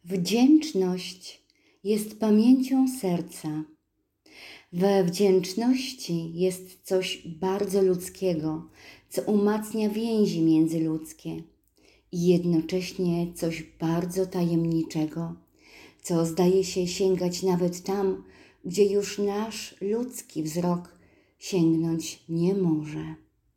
Wdzięczność jest pamięcią serca. We wdzięczności jest coś bardzo ludzkiego, co umacnia więzi międzyludzkie i jednocześnie coś bardzo tajemniczego, co zdaje się sięgać nawet tam, gdzie już nasz ludzki wzrok sięgnąć nie może.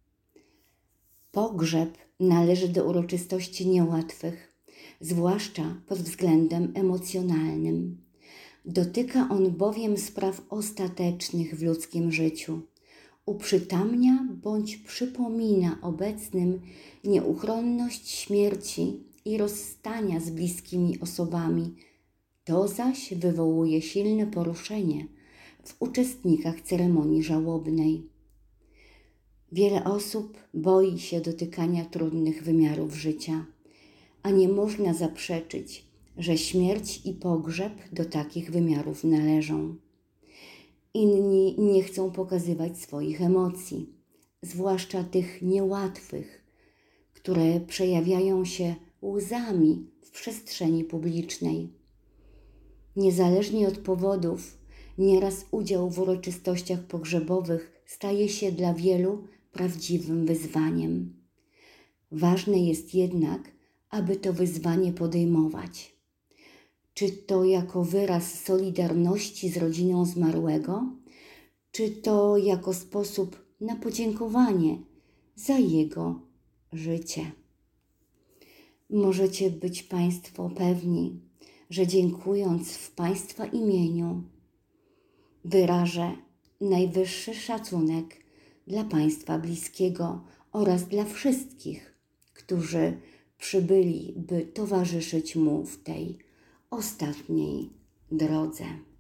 Pogrzeb należy do uroczystości niełatwych, zwłaszcza pod względem emocjonalnym. Dotyka on bowiem spraw ostatecznych w ludzkim życiu. Uprzytamnia bądź przypomina obecnym nieuchronność śmierci i rozstania z bliskimi osobami. To zaś wywołuje silne poruszenie w uczestnikach ceremonii żałobnej. Wiele osób boi się dotykania trudnych wymiarów życia, a nie można zaprzeczyć, że śmierć i pogrzeb do takich wymiarów należą. Inni nie chcą pokazywać swoich emocji, zwłaszcza tych niełatwych, które przejawiają się łzami w przestrzeni publicznej. Niezależnie od powodów, nieraz udział w uroczystościach pogrzebowych staje się dla wielu prawdziwym wyzwaniem. Ważne jest jednak, aby to wyzwanie podejmować. Czy to jako wyraz solidarności z rodziną zmarłego, czy to jako sposób na podziękowanie za jego życie. Możecie być Państwo pewni, że dziękując w Państwa imieniu, wyrażę najwyższy szacunek dla Państwa bliskiego oraz dla wszystkich, którzy przybyli, by towarzyszyć mu w tej ostatniej drodze.